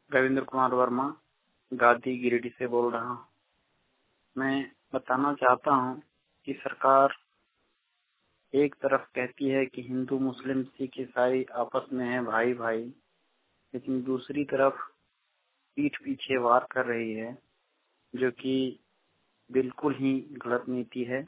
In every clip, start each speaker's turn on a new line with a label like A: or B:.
A: रविंद्र कुमार वर्मा गादी गिरिडीह से बोल रहा हूँ। मैं बताना चाहता हूँ कि सरकार एक तरफ कहती है कि हिंदू मुस्लिम सिख ईसाई आपस में है भाई भाई, लेकिन दूसरी तरफ पीठ पीछे वार कर रही है, जो कि बिल्कुल ही गलत नीति है।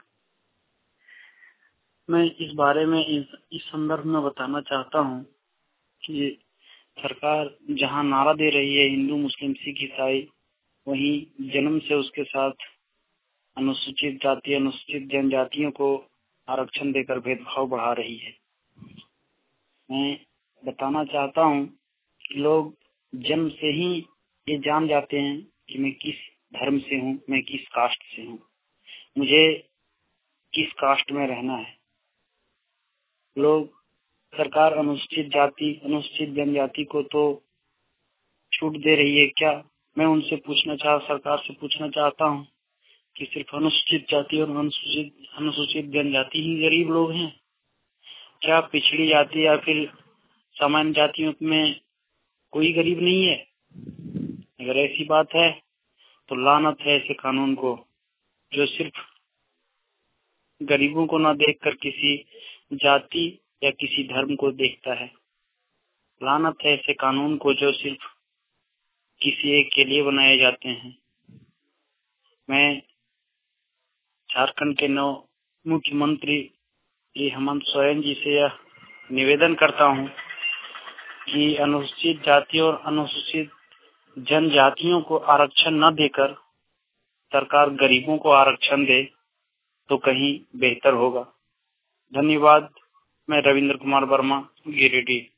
A: मैं इस बारे में इस संदर्भ में बताना चाहता हूँ कि सरकार जहाँ नारा दे रही है हिंदू मुस्लिम सिख ईसाई, वहीं जन्म से उसके साथ अनुसूचित जाति अनुसूचित जनजातियों को आरक्षण देकर भेदभाव बढ़ा रही है। मैं बताना चाहता हूँ कि लोग जन्म से ही ये जान जाते हैं कि मैं किस धर्म से हूँ, मैं किस कास्ट से हूँ, मुझे किस कास्ट में रहना है। लोग सरकार अनुसूचित जाति अनुसूचित जनजाति को तो छूट दे रही है क्या? मैं उनसे सरकार से पूछना चाहता हूँ कि सिर्फ अनुसूचित जाति और अनुसूचित जनजाति ही गरीब लोग हैं क्या? पिछड़ी जाति या फिर सामान्य जातियों में कोई गरीब नहीं है? अगर ऐसी बात है तो लानत है ऐसे कानून को, जो सिर्फ गरीबों को न देखकर किसी जाति या किसी धर्म को देखता है। लानत है ऐसे कानून को जो सिर्फ किसी एक के लिए बनाए जाते हैं। मैं झारखंड के नव मुख्यमंत्री श्री हेमंत सोरेन जी से यह निवेदन करता हूं कि अनुसूचित जाति और अनुसूचित जनजातियों को आरक्षण न देकर सरकार गरीबों को आरक्षण दे तो कहीं बेहतर होगा। धन्यवाद। मैं रविंद्र कुमार वर्मा, गिरिडीह।